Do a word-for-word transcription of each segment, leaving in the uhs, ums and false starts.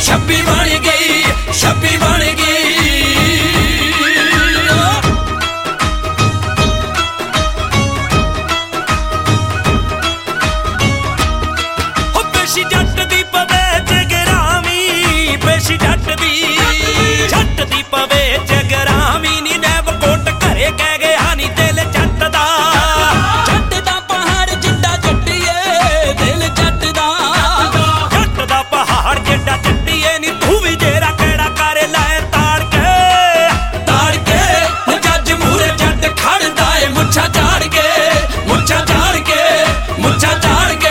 छब्बी बन गई, छब्बी बन गई। पेशी जट दी पवे जगरावी, पेशी जट दी जट दी पवे जगरावी नी नैब कोट घरे कह गया नी दिल जट दा। जट दा पहाड़ जिड्डा जट्टिए दिल जट दा, जट दा पहाड़ जिड्डा जट्टिए नी तू भी जेरा केड़ा कर लाए ताड़ के, ताड़ के जज मूरे जट खड़दा ए मुच्छा झाड़ के, मुच्छा झाड़ के, मुच्छा झाड़ के।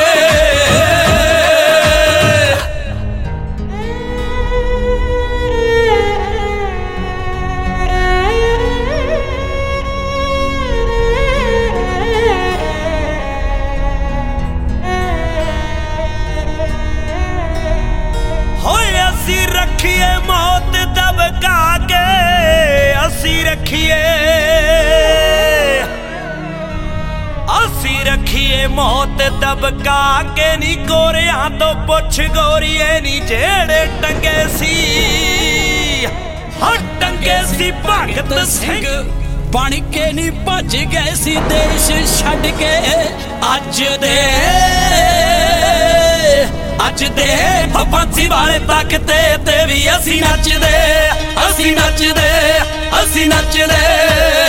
होए असी रखिए मौत दबका के, असी रखिए असी रखिए मौत दबका के नी गोरियां तो पुछ गोरिए नी जेड़े टंगे सी, हर टंगे सी भगत सिंह बन के नी भज गए सी देश छड्ड के। अज दे अज दे फांसी वाले तकते ते भी असी नचदे, असी नचदे, असी नचदे।